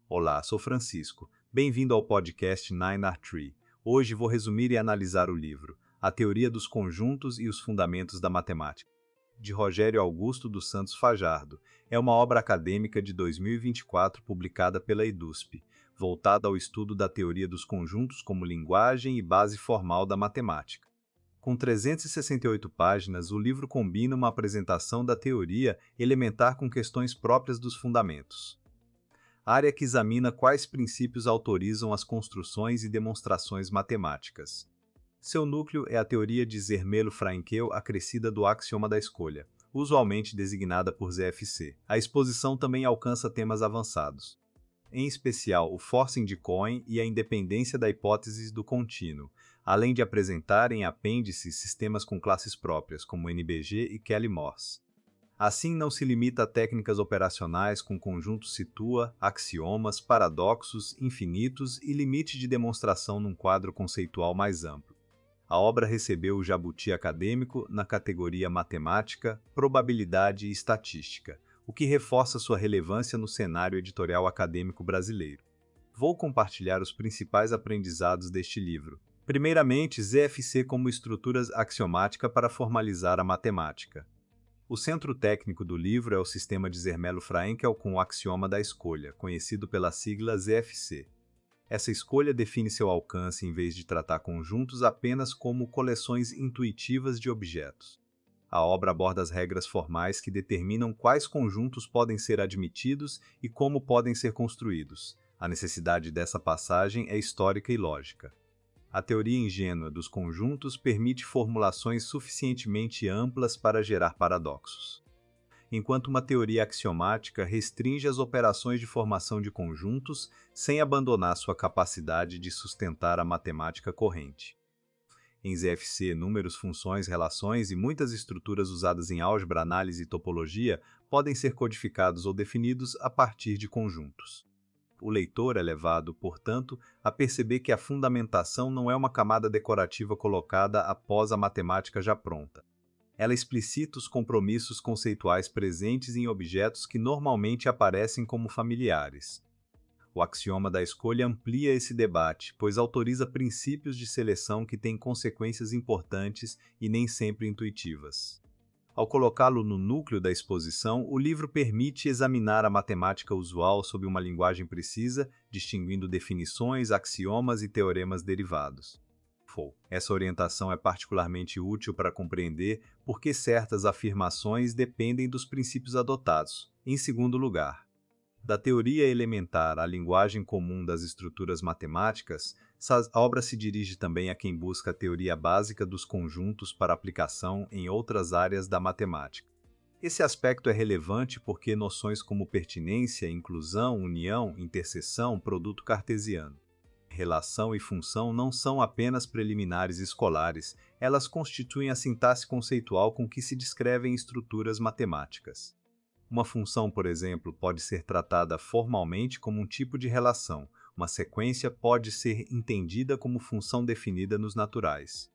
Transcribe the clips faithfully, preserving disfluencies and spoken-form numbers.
Olá, sou Francisco. Bem-vindo ao podcast Nine R Tree. Hoje vou resumir e analisar o livro A Teoria dos Conjuntos e os Fundamentos da Matemática, de Rogério Augusto dos Santos Fajardo. É uma obra acadêmica de dois mil e vinte e quatro publicada pela EDUSP, voltada ao estudo da teoria dos conjuntos como linguagem e base formal da matemática. Com trezentas e sessenta e oito páginas, o livro combina uma apresentação da teoria elementar com questões próprias dos fundamentos. Área que examina quais princípios autorizam as construções e demonstrações matemáticas. Seu núcleo é a teoria de Zermelo-Fraenkel acrescida do axioma da escolha, usualmente designada por Z F C. A exposição também alcança temas avançados, em especial o forcing de Cohen e a independência da hipótese do contínuo, além de apresentar em apêndices sistemas com classes próprias, como N B G e Kelly-Morse. Assim, não se limita a técnicas operacionais com conjuntos situa, axiomas, paradoxos, infinitos e limite de demonstração num quadro conceitual mais amplo. A obra recebeu o Jabuti acadêmico na categoria Matemática, Probabilidade e Estatística, o que reforça sua relevância no cenário editorial acadêmico brasileiro. Vou compartilhar os principais aprendizados deste livro. Primeiramente, Z F C como estrutura axiomática para formalizar a matemática. O centro técnico do livro é o sistema de Zermelo-Fraenkel com o axioma da escolha, conhecido pela sigla Z F C. Essa escolha define seu alcance em vez de tratar conjuntos apenas como coleções intuitivas de objetos. A obra aborda as regras formais que determinam quais conjuntos podem ser admitidos e como podem ser construídos. A necessidade dessa passagem é histórica e lógica. A teoria ingênua dos conjuntos permite formulações suficientemente amplas para gerar paradoxos, enquanto uma teoria axiomática restringe as operações de formação de conjuntos sem abandonar sua capacidade de sustentar a matemática corrente. Em Z F C, números, funções, relações e muitas estruturas usadas em álgebra, análise e topologia podem ser codificados ou definidos a partir de conjuntos. O leitor é levado, portanto, a perceber que a fundamentação não é uma camada decorativa colocada após a matemática já pronta. Ela explicita os compromissos conceituais presentes em objetos que normalmente aparecem como familiares. O axioma da escolha amplia esse debate, pois autoriza princípios de seleção que têm consequências importantes e nem sempre intuitivas. Ao colocá-lo no núcleo da exposição, o livro permite examinar a matemática usual sob uma linguagem precisa, distinguindo definições, axiomas e teoremas derivados. Essa orientação é particularmente útil para compreender por que certas afirmações dependem dos princípios adotados. Em segundo lugar, da teoria elementar à linguagem comum das estruturas matemáticas, a obra se dirige também a quem busca a teoria básica dos conjuntos para aplicação em outras áreas da matemática. Esse aspecto é relevante porque noções como pertinência, inclusão, união, interseção, produto cartesiano, relação e função não são apenas preliminares escolares, elas constituem a sintaxe conceitual com que se descrevem estruturas matemáticas. Uma função, por exemplo, pode ser tratada formalmente como um tipo de relação. Uma sequência pode ser entendida como função definida nos naturais.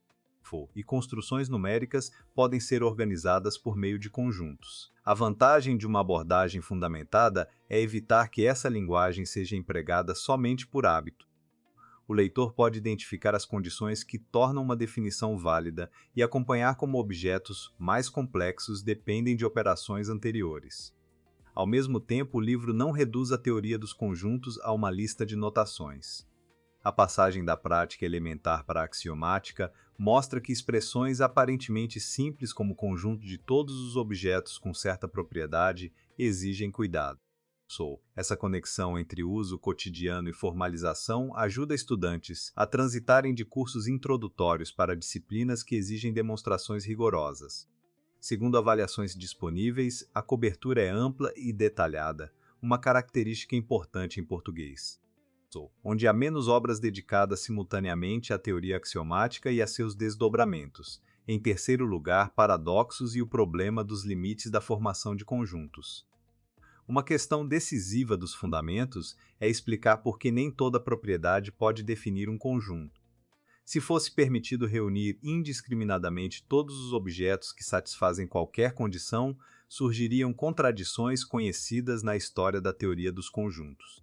E construções numéricas podem ser organizadas por meio de conjuntos. A vantagem de uma abordagem fundamentada é evitar que essa linguagem seja empregada somente por hábito. O leitor pode identificar as condições que tornam uma definição válida e acompanhar como objetos mais complexos dependem de operações anteriores. Ao mesmo tempo, o livro não reduz a teoria dos conjuntos a uma lista de notações. A passagem da prática elementar para a axiomática mostra que expressões aparentemente simples como conjunto de todos os objetos com certa propriedade exigem cuidado. Essa conexão entre uso cotidiano e formalização ajuda estudantes a transitarem de cursos introdutórios para disciplinas que exigem demonstrações rigorosas. Segundo avaliações disponíveis, a cobertura é ampla e detalhada, uma característica importante em português, onde há menos obras dedicadas simultaneamente à teoria axiomática e a seus desdobramentos. Em terceiro lugar, paradoxos e o problema dos limites da formação de conjuntos. Uma questão decisiva dos fundamentos é explicar por que nem toda propriedade pode definir um conjunto. Se fosse permitido reunir indiscriminadamente todos os objetos que satisfazem qualquer condição, surgiriam contradições conhecidas na história da teoria dos conjuntos.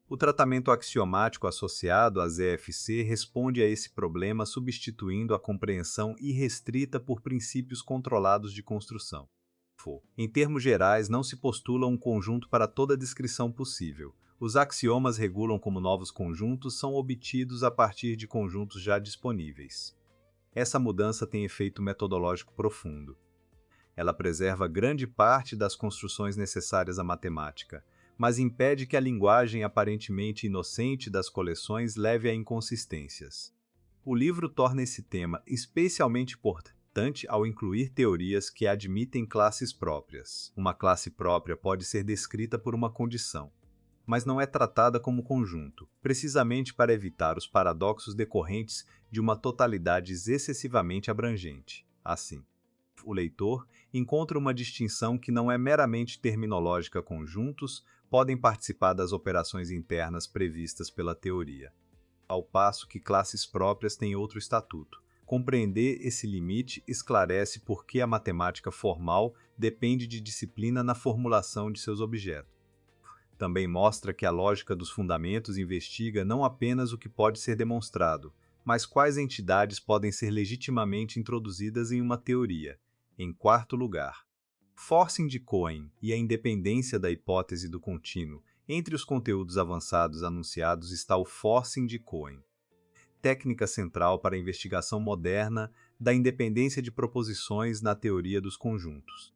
O tratamento axiomático associado a Z F C responde a esse problema substituindo a compreensão irrestrita por princípios controlados de construção. Em termos gerais, não se postula um conjunto para toda descrição possível. Os axiomas regulam como novos conjuntos são obtidos a partir de conjuntos já disponíveis. Essa mudança tem efeito metodológico profundo. Ela preserva grande parte das construções necessárias à matemática, mas impede que a linguagem aparentemente inocente das coleções leve a inconsistências. O livro torna esse tema especialmente importante ao incluir teorias que admitem classes próprias. Uma classe própria pode ser descrita por uma condição, mas não é tratada como conjunto, precisamente para evitar os paradoxos decorrentes de uma totalidade excessivamente abrangente. Assim, o leitor encontra uma distinção que não é meramente terminológica. Conjuntos podem participar das operações internas previstas pela teoria, ao passo que classes próprias têm outro estatuto. Compreender esse limite esclarece por que a matemática formal depende de disciplina na formulação de seus objetos. Também mostra que a lógica dos fundamentos investiga não apenas o que pode ser demonstrado, mas quais entidades podem ser legitimamente introduzidas em uma teoria. Em quarto lugar, forcing de Cohen e a independência da hipótese do contínuo. Entre os conteúdos avançados anunciados está o forcing de Cohen, técnica central para a investigação moderna da independência de proposições na teoria dos conjuntos.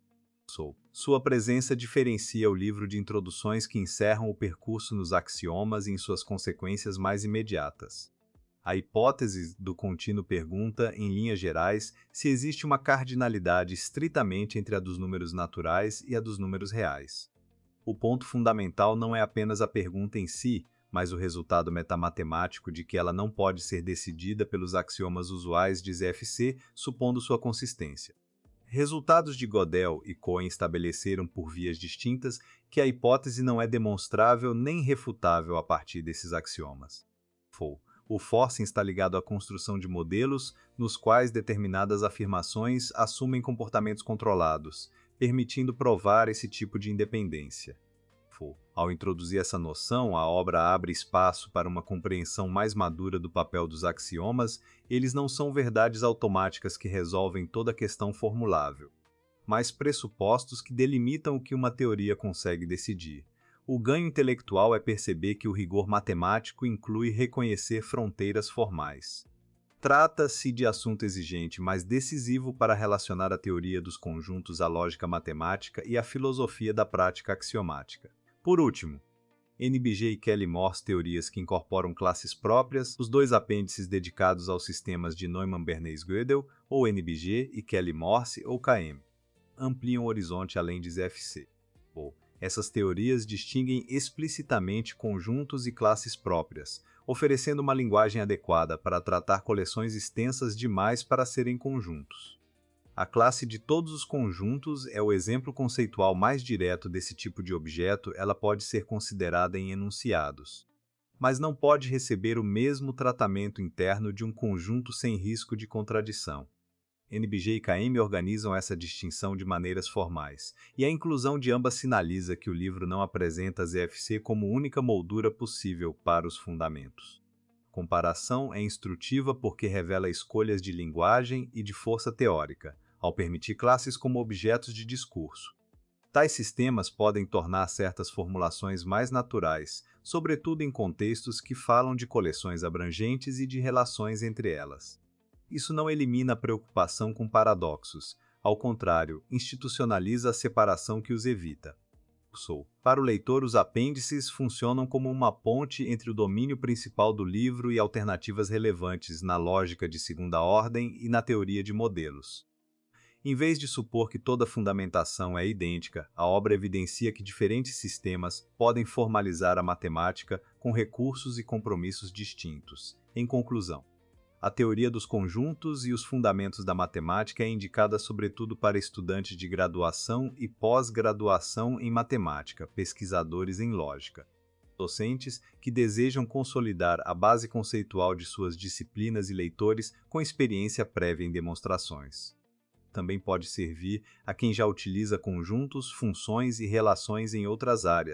Sua presença diferencia o livro de introduções que encerram o percurso nos axiomas e em suas consequências mais imediatas. A hipótese do contínuo pergunta, em linhas gerais, se existe uma cardinalidade estritamente entre a dos números naturais e a dos números reais. O ponto fundamental não é apenas a pergunta em si, mas o resultado metamatemático de que ela não pode ser decidida pelos axiomas usuais de Z F C, supondo sua consistência. Resultados de Gödel e Cohen estabeleceram por vias distintas que a hipótese não é demonstrável nem refutável a partir desses axiomas. O forcing está ligado à construção de modelos nos quais determinadas afirmações assumem comportamentos controlados, permitindo provar esse tipo de independência. Ao introduzir essa noção, a obra abre espaço para uma compreensão mais madura do papel dos axiomas. Eles não são verdades automáticas que resolvem toda questão formulável, mas pressupostos que delimitam o que uma teoria consegue decidir. O ganho intelectual é perceber que o rigor matemático inclui reconhecer fronteiras formais. Trata-se de assunto exigente, mas decisivo para relacionar a teoria dos conjuntos à lógica matemática e à filosofia da prática axiomática. Por último, N B G e Kelly-Morse, teorias que incorporam classes próprias, os dois apêndices dedicados aos sistemas de Neumann-Bernays-Gödel, ou N B G, e Kelly-Morse, ou K M, ampliam o horizonte além de Z F C. Ou, essas teorias distinguem explicitamente conjuntos e classes próprias, oferecendo uma linguagem adequada para tratar coleções extensas demais para serem conjuntos. A classe de todos os conjuntos é o exemplo conceitual mais direto desse tipo de objeto. Ela pode ser considerada em enunciados, mas não pode receber o mesmo tratamento interno de um conjunto sem risco de contradição. N B G e K M organizam essa distinção de maneiras formais, e a inclusão de ambas sinaliza que o livro não apresenta Z F C como única moldura possível para os fundamentos. A comparação é instrutiva porque revela escolhas de linguagem e de força teórica, ao permitir classes como objetos de discurso. Tais sistemas podem tornar certas formulações mais naturais, sobretudo em contextos que falam de coleções abrangentes e de relações entre elas. Isso não elimina a preocupação com paradoxos, ao contrário, institucionaliza a separação que os evita. Para o leitor, os apêndices funcionam como uma ponte entre o domínio principal do livro e alternativas relevantes na lógica de segunda ordem e na teoria de modelos. Em vez de supor que toda fundamentação é idêntica, a obra evidencia que diferentes sistemas podem formalizar a matemática com recursos e compromissos distintos. Em conclusão, a teoria dos conjuntos e os fundamentos da matemática é indicada sobretudo para estudantes de graduação e pós-graduação em matemática, pesquisadores em lógica, docentes que desejam consolidar a base conceitual de suas disciplinas e leitores com experiência prévia em demonstrações. Também pode servir a quem já utiliza conjuntos, funções e relações em outras áreas,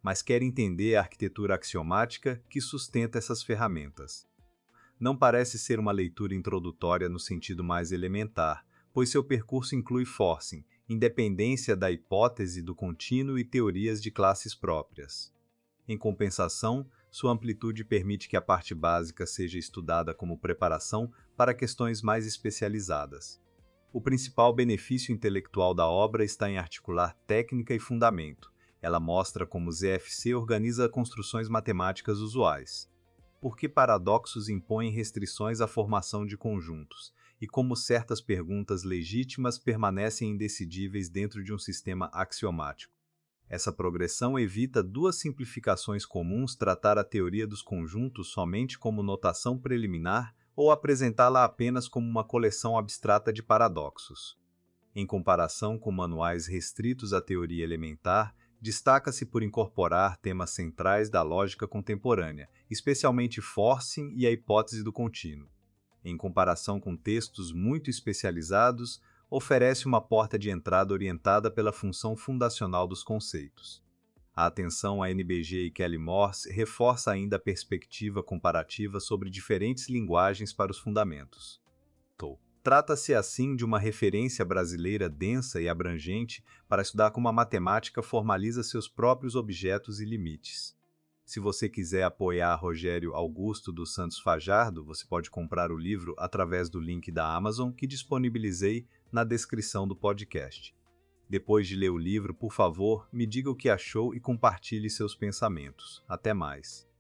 mas quer entender a arquitetura axiomática que sustenta essas ferramentas. Não parece ser uma leitura introdutória no sentido mais elementar, pois seu percurso inclui forcing, independência da hipótese do contínuo e teorias de classes próprias. Em compensação, sua amplitude permite que a parte básica seja estudada como preparação para questões mais especializadas. O principal benefício intelectual da obra está em articular técnica e fundamento. Ela mostra como Z F C organiza construções matemáticas usuais, por que paradoxos impõem restrições à formação de conjuntos, e como certas perguntas legítimas permanecem indecidíveis dentro de um sistema axiomático. Essa progressão evita duas simplificações comuns: tratar a teoria dos conjuntos somente como notação preliminar ou apresentá-la apenas como uma coleção abstrata de paradoxos. Em comparação com manuais restritos à teoria elementar, destaca-se por incorporar temas centrais da lógica contemporânea, especialmente forcing e a hipótese do contínuo. Em comparação com textos muito especializados, oferece uma porta de entrada orientada pela função fundacional dos conceitos. A atenção a N B G e Kelly-Morse reforça ainda a perspectiva comparativa sobre diferentes linguagens para os fundamentos. Trata-se assim de uma referência brasileira densa e abrangente para estudar como a matemática formaliza seus próprios objetos e limites. Se você quiser apoiar Rogério Augusto dos Santos Fajardo, você pode comprar o livro através do link da Amazon que disponibilizei na descrição do podcast. Depois de ler o livro, por favor, me diga o que achou e compartilhe seus pensamentos. Até mais!